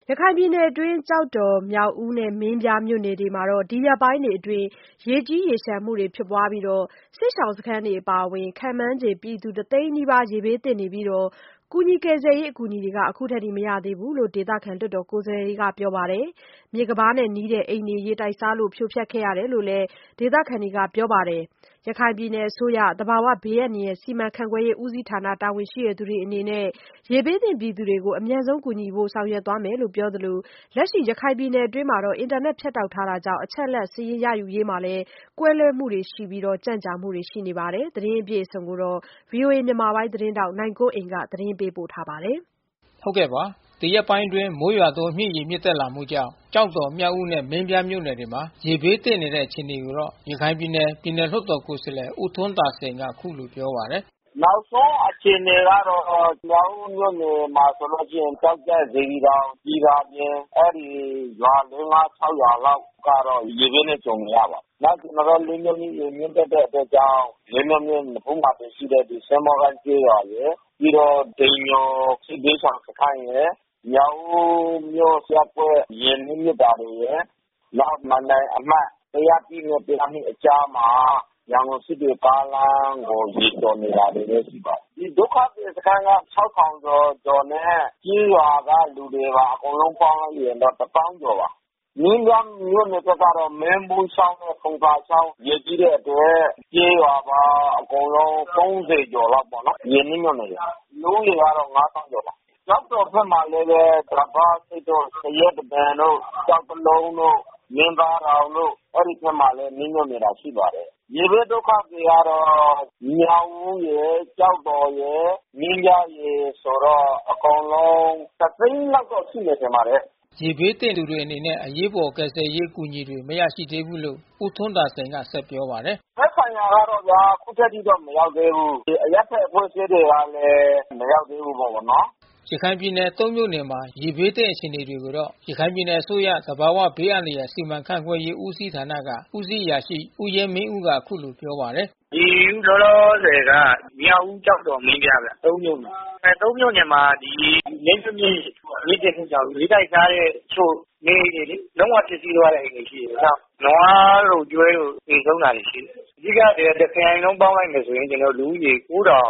ရခိုင်ပြည်နယ်အတွင်းကျောက်တော်၊မြောက်ဦးနဲ့မင်းပြားမြို့နယ်တွေမှာဒီရက်ပိုင်းတွေအတွင်းရေကြီးရေလျှံမှုတွေဖြစ်ပွားပြီးစစ်ရှောင်စခန်းတွေအပါအဝင်ခန့်မှန်းခြေပြည်သူ1 သိန်းနီးပါးရေဘေးသင့်နေပြီးကူညီကယ်ဆယ်ရေးအကူအညီတွေအခုထက်ထိမရသေးဘူးလို့ဒေသခံလွှတ်တော်ကိုယ်စားလှယ်တွေကပြောပါတယ်။မြစ်ကမ်းပါးနဲ့နီးတဲ့အိမ်တွေရေတိုက်စားလို့ဖြိုဖျက်ခဲ့ရတယ်လို့လည်းဒေသခံတွေကပြောပါတယ်။ရခိုင်ပြည်နယ်အစိုးရသဘာဝဘေးအန္တရာယ်စီမံခန့်ခွဲရေးဦးစီးဌာနတာဝန်ရှိသူတွေအနေနဲ့ရေဘေးသင့်ပြည်သူတွေကိုအမြန်ဆုံးကူညီဖို့ဆောင်ရွက်သွားမယ်လို့ပြောသလိုလက်ရှိရခိုင်ပြည်နယ်အတွင်းအင်တာနက်ဖြတ်တောက်ထားတာကြောင့်အချက်အလက်စာရင်းရယူရေးမှာလည်းကွဲလွဲမှုတွေရှိပြီးကြန့်ကြာမှုတွေရှိနေပါတယ်။သတင်းအပြည့်အစုံကိုဗွီအိုအေမြန်မာပိုင်းသတင်းထောက်နိုင်ကွန်းအိန်ကသတင်းပေးပို့ထားပါတယ်။ဟုတ်ကဲ့ပါ။ဒီရက်ပိုင်းအတွင်းမိုးရွာသွန်းမြင့်ရေမြင့်တက်လာမှုကြောင့်ကျောက်တော်မြောက်ဦးနဲ့မင်းပြားမြို့နယ်တွေမှာရေဘေးသင့်နေတဲ့အခြေအနေကိုရခိုင်ပြည်နယ်ပြည်နယ်လွှတ်တော်ကိုယ်စားလှယ်ဦးထွန်းသာစိန်ကအခုလိုပြောပါတယ်။နောက်ဆုံးအခြေအနေကတော့မြောက်ဦးမြို့နယ်မှာဆိုလို့ရှိရင်ကြောက်ကြက်စေတီတောင်ကြီးပါပြင်အဲဒီရွာ4 5 6ရွာလောက်ကတော့ရေဘေးနဲ့ကြုံနေရပါတယ်။နောက်ကျွန်တော်တို့လင်းမြုံကြီးရေမြင့်တက်တဲ့အတွက်ကြောင့်လင်းမြုံကြီးဘုံမှာတရှိတဲ့ဒီဆမ်မော်ကန်ကျေးရွာရယ်ပြီးတော့ဒိန်ညောစစ်ဘေးဆောင်စခန်းရယ်မြောက်ဦးမြို့ရပ်ကွက်ရင်းမြစ်တာတွေရယ်နောက်မန္တလေးအမှတ်တရားပြည်နဲ့တရားမှုအကြားမှာရန်ကုန်စစ်တွေကားလမ်းကိုရေကျော်နေတာတွေလည်းရှိပါတယ်။ဒီဒုက္ခသည်စခန်းက6000ကျော်နဲ့ကြီးရွာကလူတွေပါအကုန်လုံးပေါင်းလိုက်ရင်တော့1000ကျော်ပါ။မင်းပြမြို့နယ်ကတော့မင်းဘူးဆောင်နဲ့ဖုန်ပါဆောင်ရေကြီးတဲ့အတွက်ကြီးရွာပါအကုန်လုံး30ကျော်လောက်ပေါ့နော်။ရင်းနှီးမြုံနေတယ်။လူတွေကတော့9000ကျော်ပါ။ကျောက်တော်ဘက်မှာလည်းကဘာစိတ်တို့ရဲတပန်တို့ကျောက်တလုံးတို့မင်းသားတော်တို့အဲ့ဒီဘက်မှာလည်းနင်းညွတ်နေတာရှိပါတယ်။ရေဘေးဒုက္ခတွေကတော့မြောက်ဦးရယ်ကျောက်တော်ရယ်မင်းပြားရယ်ဆိုတော့အကုန်လုံးသသိန်းလောက်တော့ရှိနေတယ်ပါတယ်။ရေဘေးသင့်သူတွေအနေနဲ့အရေးပေါ်ကယ်ဆယ်ရေးကူညီတွေမရရှိသေးဘူးလို့ဦးထွန်းသာစိန်ကဆက်ပြောပါတယ်။သက်ဆိုင်ရာကတော့ဗျာခုထက်ထိတော့မရောက်သေးဘူး။အရက်ဖက်အဖွဲ့အစည်းတွေကလည်းမရောက်သေးဘူးပေါ့နော်။ရခိုင်ပြည်နယ်3မြို့နယ်မှာရေဘေးသင့်အခြေအနေတွေကိုရခိုင်ပြည်နယ်အစိုးရသဘာဝဘေးအန္တရာယ်စီမံခန့်ခွဲရေးဦးစီးဌာနကဦးစီးအရာရှိဦးရဲမင်းဦးကအခုလိုပြောပါတယ်။ဒီလောလောဆယ်ကမြောက်ဦးကျောက်တော်မင်းပြဗျ3မြို့နယ်။3မြို့နယ်မှာဒီနေစုမြင့်မြင့်တဲ့ကြောင့်လေးတိုက်စားတဲ့ချို့နေတွေလေလုံးဝဖြစ်စည်းသွားတဲ့အိမ်တွေရှိတယ်။နောက်နွားတို့ကျွဲတို့အိမ်ဆုံးတာတွေရှိတယ်။အဓိကတခရိုင်လုံးပေါင်းလိုက်မယ်ဆိုရင်ကျွန်တော်လူဦးရေ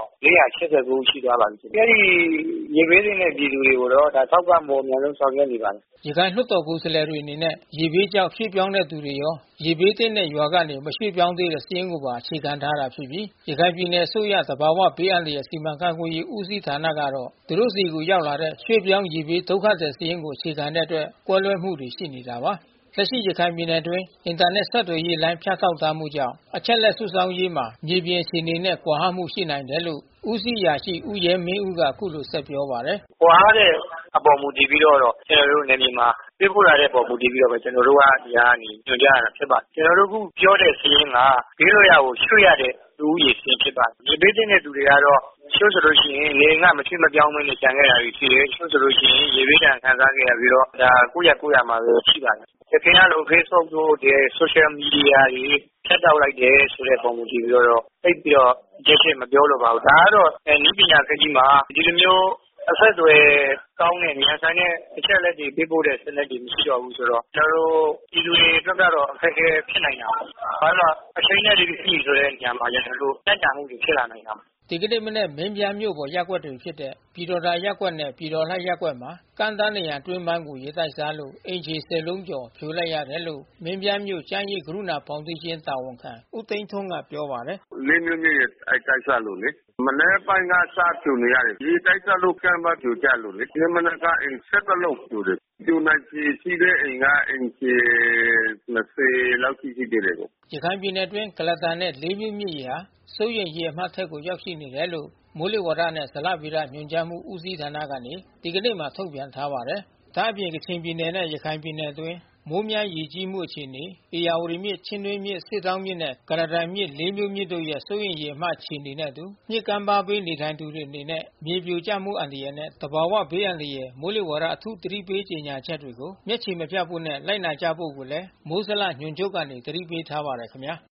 9489ရှိသွားပါပြီ။အဲဒီရေဘေးသင့်တဲ့ပြည်သူတွေကိုတော့ဒါထောက်ပံ့ဖို့အများဆုံးဆောင်ရွက်နေပါတယ်။ရခိုင်လွှတ်တော်ကိုယ်စားလှယ်တွေအနေနဲ့ရေဘေးကြောင့်ရွှေ့ပြောင်းတဲ့သူတွေရောရေဘေးသင့်တဲ့ရွာကနေမရွှေ့ပြောင်းသေးတဲ့စာရင်းကိုပါအခြေခံထားတာဖြစ်ပြီးရခိုင်ပြည်နယ်အစိုးရသဘာဝဘေးအန္တရာယ်စီမံခန့်ခွဲရေးဦးစီးဌာနကတော့သူတို့စီကိုရောက်လာတဲ့ရွှေ့ပြောင်းရေဘေးဒုက္ခသည်စာရင်းကိုအခြေခံတဲ့အတွက်ကွဲလွဲမှုတွေရှိနေတာပါ။လက်ရှိရခိုင်ပြည်နယ်အတွင်းအင်တာနက်ဆက်သွယ်ရေးလိုင်းဖြတ်တောက်ထားမှုကြောင့်အချက်လက်စုဆောင်းရေးမှာမြေပြင်အခြေအနေနဲ့ကွာဟမှုရှိနိုင်တယ်လို့ဦးစီးအရာရှိဦးရဲမင်းဦးကအခုလိုဆက်ပြောပါတယ်။ကွာတဲ့အပေါ်မူတည်ပြီးတော့ကျွန်တော်တို့နယ်မြေမှာပြပို့လာတဲ့ပေါ်မူတည်ပြီးတော့ကျွန်တော်တို့ကဒီကနေညွှန်ကြားရတာဖြစ်ပါတယ်။ကျွန်တော်တို့ခုပြောတဲ့စာရင်းကဘေးလွတ်ရာကိုရွှေ့ရတဲ့လူဦးရေစာရင်းဖြစ်ပါတယ်။ဒီဘေးတဲ့သူတွေကတော့ချို့ဆိုလို့ရှိရင်နေကမချွေမပြောင်းမနေကြံခဲ့တာတွေရှိတယ်။ချို့ဆိုလို့ရှိရင်ရေဘေးဒဏ်ခံစားခဲ့ရပြီးတော့ဒါကိုရမှာပဲရှိပါတယ်။တကယ်လို့ Facebook တို့ဒီ social media တွေဖြတ်တောက်လိုက်တယ်ဆိုတဲ့ပုံမူတည်ပြီးတော့သိပြီးတော့ကြည့်မပြောလို့ပါဘူး။ဒါကတော့နည်းပညာခေတ်ကြီးမှာဒီလိုမျိုးအဆက်အသွယ်ကောင်းတဲ့ဉာဏ်ဆိုင်တဲ့အချက်လက်တွေပေးပို့တဲ့စနစ်တွေမရှိတော့ဘူးဆိုတော့ကျွန်တော်တို့ပြည်သူတွေအတွက်ကတော့အခက်အခဲဖြစ်နိုင်တာပါ။ဘာလို့အချိန်နဲ့ဒီလိုဆိုတဲ့ညမှာကျွန်တော်တို့တက်တာမှုတွေဖြစ်လာနိုင်တာပါ။ဒီကနေ့မနေ့မင်းပြားမြို့ပေါ်ရပ်ကွက်တွေဖြစ်တဲ့ပြည်တော်သာရပ်ကွက်နဲ့ပြည်တော်လှရပ်ကွက်မှာကမ်းသားနေရန်တွင်းပန်းကိုရေတိုက်စားလို့အင်ခြေ10လုံးကျော်ဖြိုလိုက်ရတယ်လို့မင်းပြားမြို့ကျန်းရိပ်ကရုဏာဖောင်ဒေးရှင်းတာဝန်ခံဦးသိန်းထွန်းကပြောပါတယ်။လင်းမျိုးမြင့်တိုက်စားလို့လေမနေ့ပိုင်းကစဖြိုနေရတယ်ဒီတိုက်စားလို့ကမ်းပါဖြိုကြလို့လေဒီမနေ့ကအင်7လုံးဖြိုတယ်ကျူနိုင်ရှိတဲ့အိမ်ကအင်ခြေ20လောက်ရှိတယ်လေရခိုင်ပြည်နယ်အတွင်းကလတန်နဲ့လေးမြို့မြစ်ရေဟာစိုးရိမ်ရေအမှတ်ထက်ကိုရောက်ရှိနေတယ်လို့မိုးလေဝသနဲ့ဇလဗေဒညွှန်ကြားမှုဦးစီးဌာနကနေဒီကနေ့မှထုတ်ပြန်ထားပါတယ်။ဒါ့အပြင်ကချင်ပြည်နယ်နဲ့ရခိုင်ပြည်နယ်အတွင်းမိုးများရေကြီးမှုအခြေအနေဧရာဝတီမြစ်ချင်းတွင်းမြစ်စစ်တောင်းမြစ်နဲ့ကရဒန်မြစ်လေးမျိုးမြစ်တို့ရဲ့စိုးရိမ်ရေအမှတ်အခြေအနေနဲ့အတူမြစ်ကမ်းပါးဘေးနေထိုင်သူတွေအနေနဲ့မြေပြိုကျမှုအန္တရာယ်နဲ့သဘာဝဘေးအန္တရာယ်မိုးလေဝသအထူးသတိပေးကြေညာချက်တွေကိုမျက်ခြေမပြတ်ဖို့နဲ့လိုက်နာကြဖို့ကိုလည်းမိုးဇလညွှန်ချုပ်ကနေသတိပေးထားပါတယ်ခင်ဗျာ။